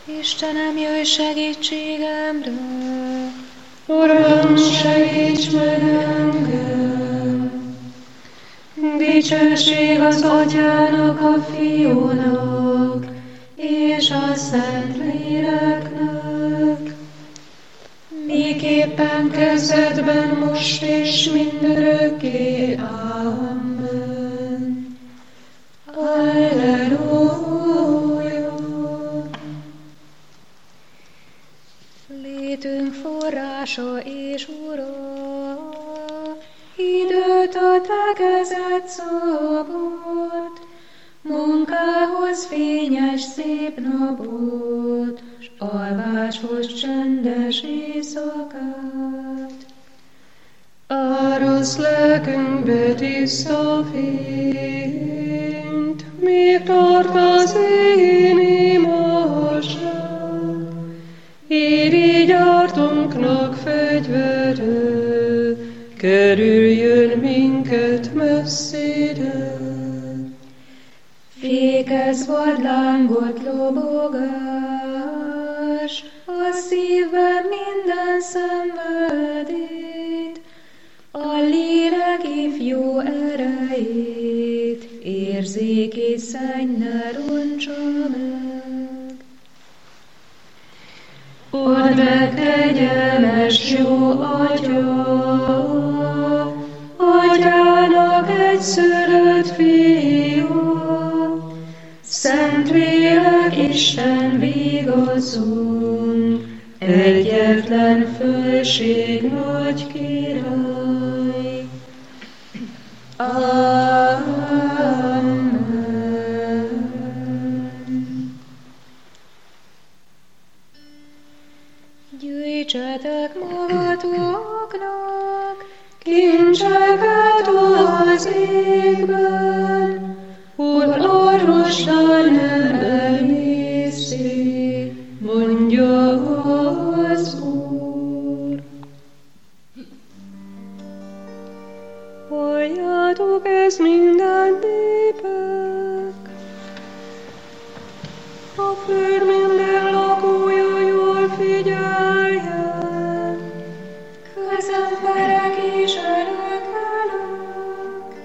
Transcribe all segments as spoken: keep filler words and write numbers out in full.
Istenem, jöjj segítségemre! Uram, segíts meg engem! Dicsőség az Atyának, a Fiúnak, és a Szentléleknek, miképpen kezdetben, most és mindörökké. Amen. Alleluja! Létünk forrása és Ura, időt a te kezed szabad, munkához fényes szép napot, s alváshoz csendes éjszakát. Árasz lelkünkbe tiszta fényt, míg tart az én imádság. Irigy ártunknak fegyvere, kerüljön minket messzire. Fékez vadlángot lobogás, a szívben minden szenvedét, a lélek ifjú erejét, érzéki szenny ne roncsa meg. Add meg kegyelmes jó Atya, Atyának egyszülött Fiú, Szentlélek Isten vigaszunk, egyetlen fölség nagy király. Amen. Gyűjtsetek magatoknak kincseket az égben, Úr orvostal nem emészi, mondja az Úr. Halljátok ez minden népek, a föld minden lakója jól figyeljen, közemberek és örökölök,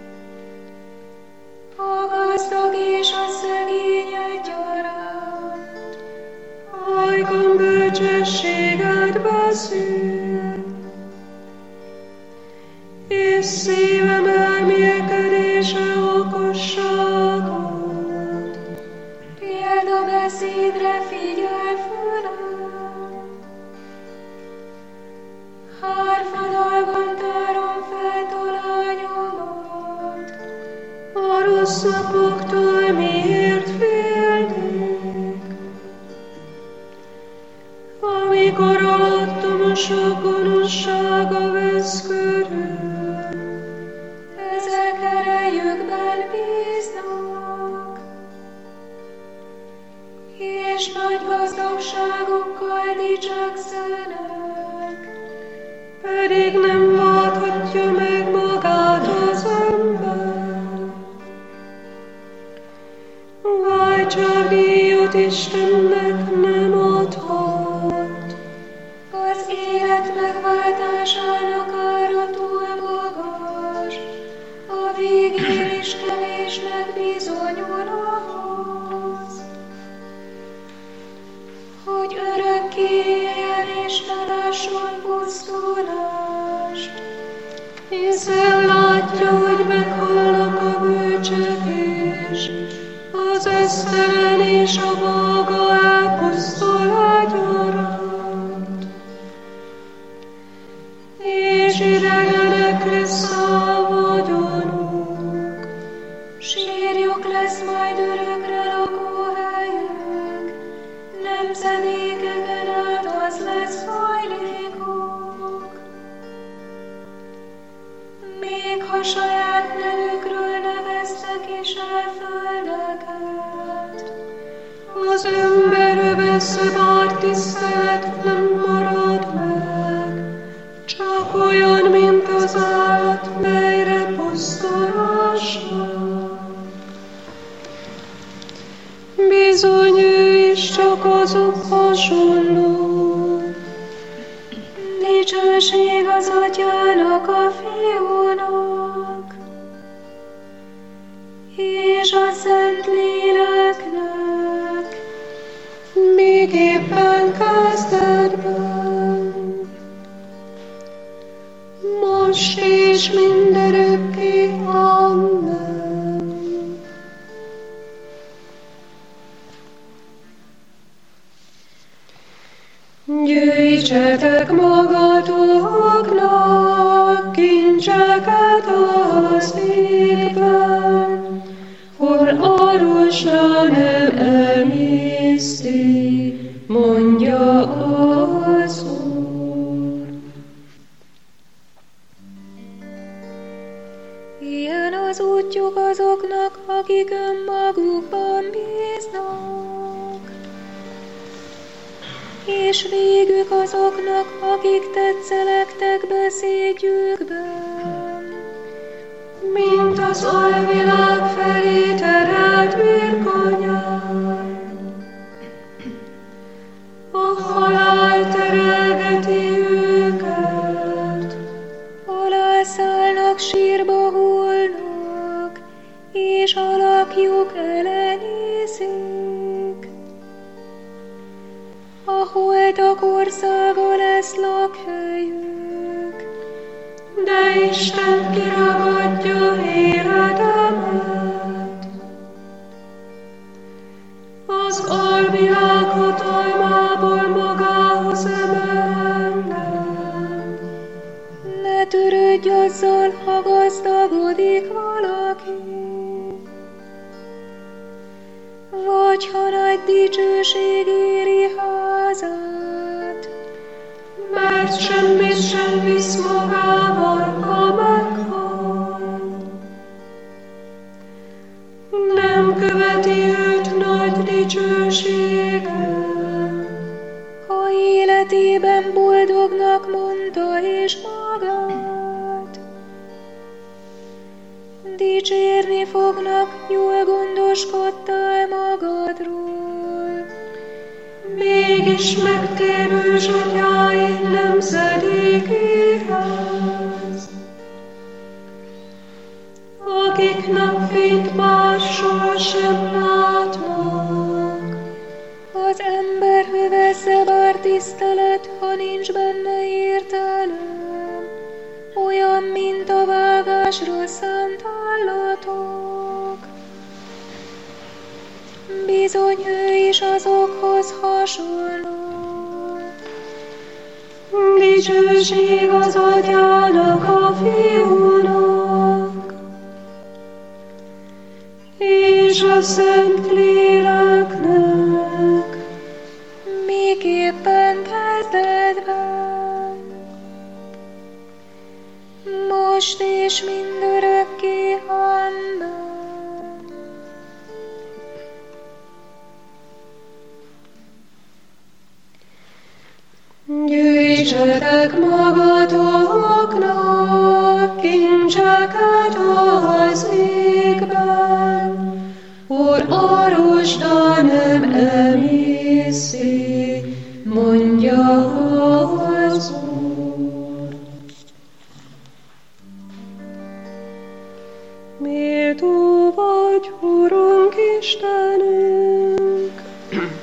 a gazdag és a szegény egyaránt. ajkam bölcsességet beszél, és szívem elmélkedése okosságot. Példabeszédre figyelj fölöm, hárfadalban tárom fel talányomat. A rossz napoktól miért félnék, amikor alattam a sok gonoszsága vesz körül. Ezek erejükben bíznak, és nagy gazdagságokkal dicsekszenek. Pedig nem válthatja meg magát az ember. Váltságdíjat Istennek nem adhat. Az élet megváltásának ára túl magas, a végén is kevésnek bizonyul ahhoz, hogy örökké éljen és ne lásson pusztulást. Hiszen látja, hogy meghalnak a bölcsek is, az esztelen és a vága elpusztul egyaránt. És idegenekre száll vagyonuk, Sírjuk lesz majd örökre lakóhelyük, nemzedékeken át az lesz hajlékuk. Még ha saját nevükről neveztek is el földeket, az ember övezze bár tisztelet nem marad meg, csak olyan, mint az állat, melyre pusztulásra. Bizony ő és csak azok hasonló. Dicsőség az Atyának, a Fiúnak, és a Szentléleknek, miképpen kezdetben, most és mindörökké. Amen. Gyűjtsetek magatoknak kincseket az égben, hol arusra nem emészti, mondja az Úr. Ilyen az útjuk azoknak, akik önmagukban bíznak, és végük azoknak, akik tetszelektek beszédjükben. Mint az alvilág felé terelt birkanyár, a halál terelgeti őket, Alászállnak, sírba hullnak, és alakjuk elenyészik. A holtak országa lesz lakhelyük, de Isten kiragadja életemet. Az alvilág hatalmából magához emel engem. ne törődj azzal, ha gazdagodik valaki, vagy ha nagy dicsőség éri házát, Mert semmit sem visz magával, ha meghal. Nem követi őt nagy dicsősége. ha életében boldognak mondta és magát. Dicsérni fognak, jól gondoskodtál magadról. Mégis megtérős atyáid nemzedékéhez, akik napfényt már sohasem látnak. Az ember művelsze bár tisztelet, ha nincs benne értelem, olyan, mint a vágásra szánt állatok. Bizony ő is azokhoz hasonló. Dicsőség az Atyának, a Fiúnak, és a Szentléleknek, Miképpen kezdetben, most és mindörökké. Amen. Gyűjtsetek magatoknak kincseket az égben, hol a rozsda nem emészi, mondja az Úr. Méltó vagy, Urunk Istenünk,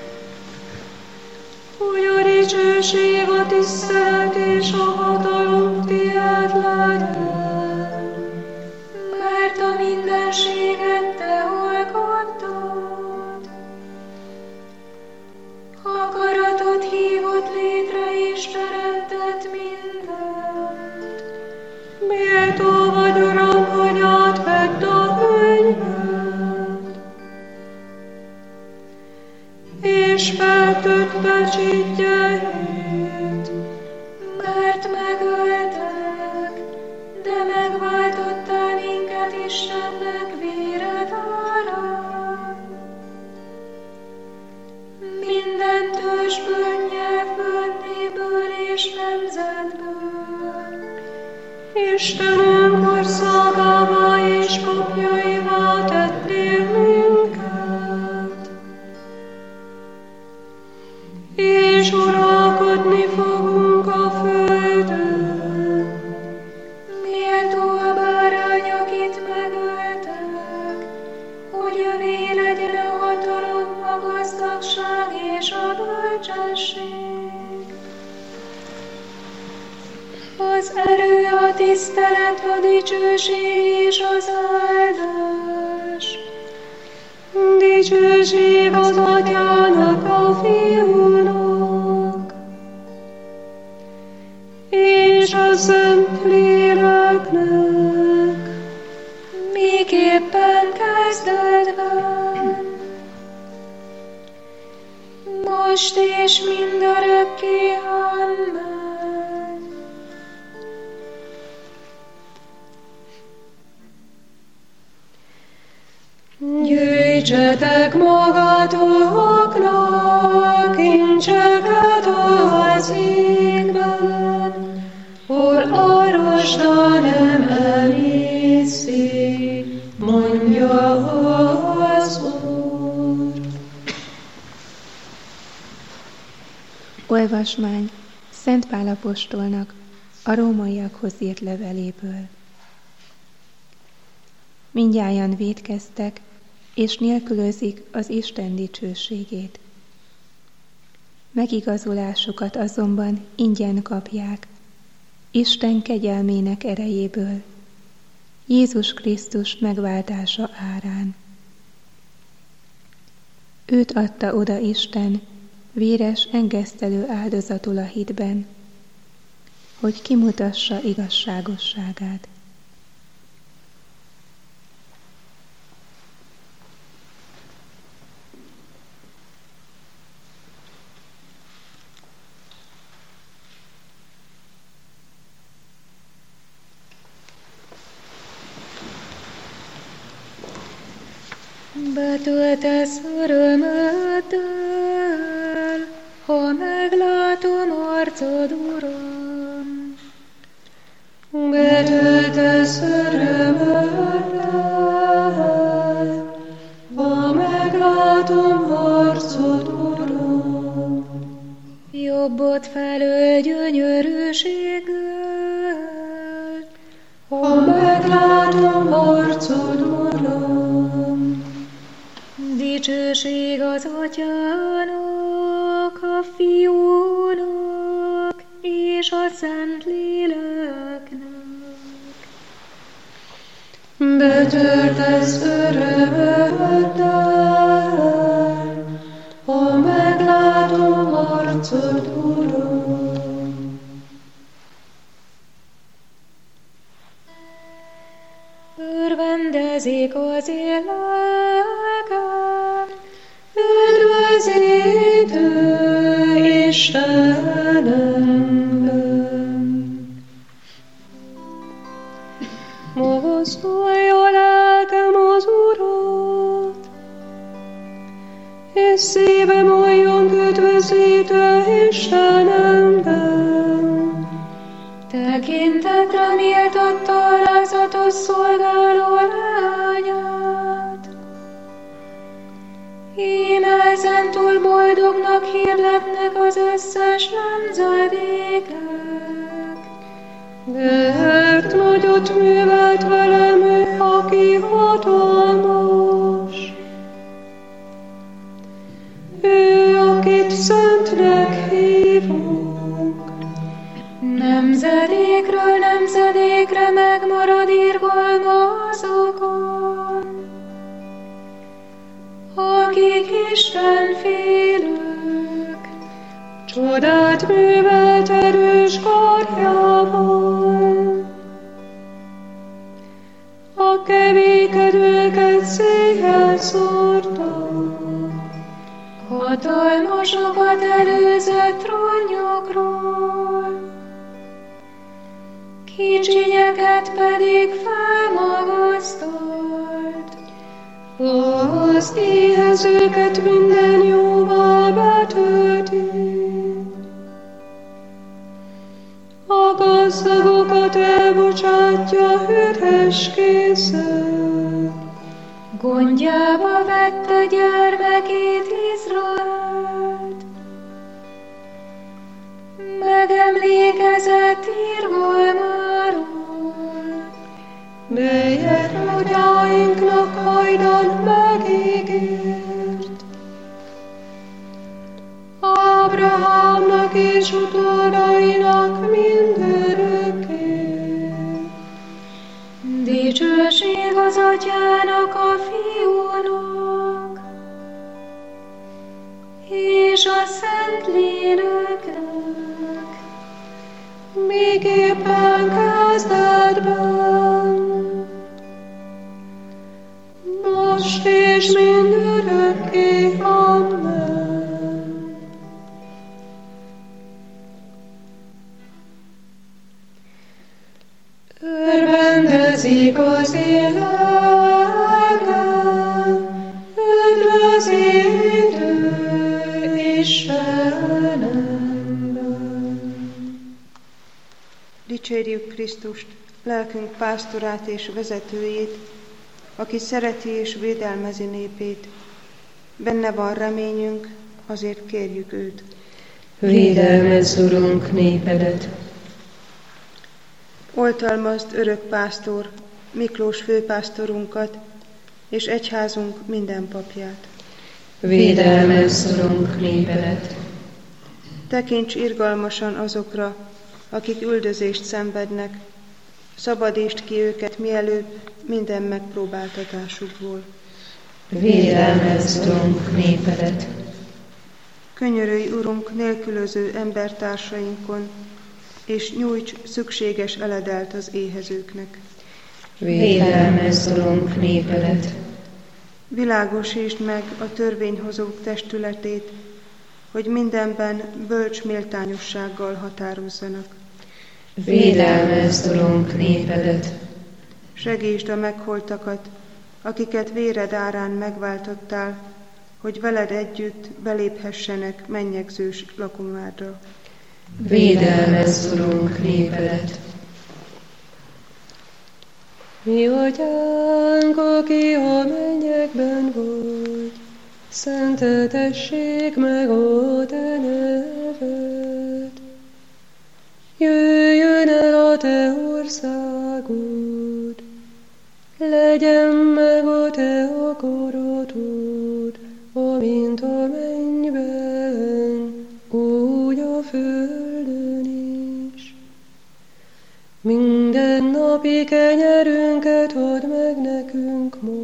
hogy a dicsőség, a tisztelet és a hatalom tiéd legyen, Mert a mindenséget te alkottad, akaratod hívott létre és teremtett mindent. Méltó vagy, Uram, hogy átvedd a könyvet, és feltört becsétjeit, Mert megöltek, de megváltottál minket Istennek véred árán. Minden törzsből, nyelvből, népből és nemzetből. Istenünk országává és papjaivá tettél minket. istenség. Az erő, a tisztelet, a dicsőség és az áldás. Dicsőség az Atyának, a Fiúnak, és a Szent Léleknek, miképpen kezdetben, most és mindörökké. Amen. Gyűjtsetek magatoknak kincseket az égben, hol a rozsda nem emészi, mondja az Úr. Olvasmány Szent Pál apostolnak a rómaiakhoz írt leveléből. Mindnyájan vétkeztek, és nélkülözik az Isten dicsőségét. Megigazulásukat azonban ingyen kapják, Isten kegyelmének erejéből, Jézus Krisztus megváltása árán. Őt adta oda Isten véres engesztelő áldozatul a hitben, hogy kimutassa igazságosságát. Betöltesz örömöddel, ha meglátom arcod, Uram. Betöltesz örömöddel, ha meglátom arcod, Uram. Jobbot felől gyönyörűséggel, ha meglátom arcod, Uram. Dicsőség az Atyának, a Fiúnak és a Szent Léleknek. Betöltesz örömöddel, ha meglátom arcod, Uram. Örvendezik az én lelkem, üdvözítő Istenemben. Magasztalj a lelkem az Urat, és szívem oljunk üdvözítő Istenemben. tekintetre méltatta alázatos szolgáló lányát. Íme ezentúl boldognak hirdetnek az összes nemzedékek. Mert nagyot művelt velem ő, aki hatalmas. Ő, akit szentnek hívunk. Nemzedékről nemzedékre megmarad irgalma azokon, akik Isten félők. Csodát művelt erős karjával. A kevékedőket széjjel szórta. Hatalmasokat előzött trónjukról, kicsinyeket pedig felmagasztalt. Az éhezőket minden jóval betölti. A gazdagokat elbocsátja üres kézzel. Gondjába vette gyermekét Izraelt. Megemlékezett irgalmáról, melyet atyáinknak hajdan megígért. Ábrahám Ábrahámnak és utódainak mindörökké. Dicsőség az Atyának, a Fiúnak, és a Szentléleknek, miképpen kezdetben, most és mindörökké. Amen. Örvendezik az éleken, üdvözítő Istenemben. Dicsérjük Krisztust, lelkünk pásztorát és vezetőjét, aki szereti és védelmezi népét. Benne van reményünk, azért kérjük őt. Védelmezz, Urunk, népedet! Oltalmazd örök pásztor, Miklós főpásztorunkat, és egyházunk minden papját. Védelmezz, Urunk, népedet! Tekints irgalmasan azokra, akik üldözést szenvednek, szabadítsd ki őket mielőbb minden megpróbáltatásukból. Védelmezz, Urunk, népedet! Könyörülj, Urunk, nélkülöző embertársainkon, és nyújts szükséges eledelt az éhezőknek. Védelmezz, Urunk, népedet! Világosítsd meg a törvényhozók testületét, hogy mindenben bölcs méltányossággal határozzanak. Védelmezz, Urunk, népedet! Segítsd a megholtakat, akiket véred árán megváltottál, hogy veled együtt beléphessenek mennyegzős lakomádra. Védelmezz, Urunk, népedet! Mi Atyánk, aki a mennyekben vagy, szenteltessék meg a te neved. Jöjjön el a te országod, legyen meg a te akaratod, amint a mennyben, úgy a földön is. Minden napi kenyerünket add meg nekünk ma,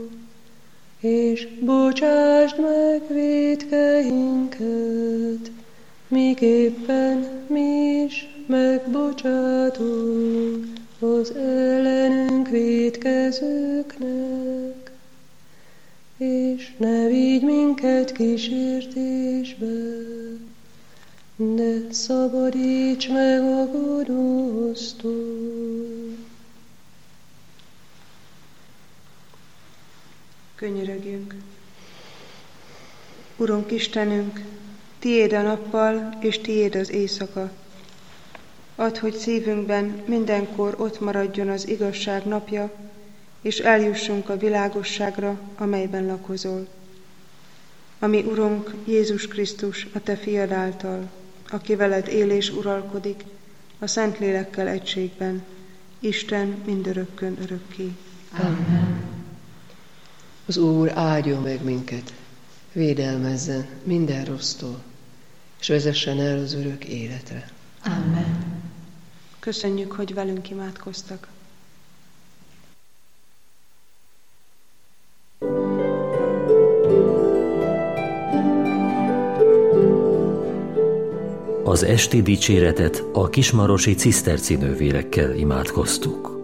és bocsásd meg vétkeinket, miképpen mi is megbocsátunk az ellenünk vétkezőknek, és ne vigy minket kísértésbe, de szabadíts meg a gonosztól. Könyörögjünk. Urunk Istenünk, tiéd a nappal, és tiéd az éjszaka. Add, hogy szívünkben mindenkor ott maradjon az igazság napja, és eljussunk a világosságra, amelyben lakozol. Ami Urunk Jézus Krisztus, a te fiad által, aki veled él és uralkodik, a Szentlélekkel egységben, Isten mindörökkön örökké. Amen. Az Úr áldjon meg minket, védelmezzen minden rossztól, és vezessen el az örök életre. Amen. Köszönjük, hogy velünk imádkoztak. Az esti dicséretet a kismarosi ciszterci nővérekkel imádkoztuk.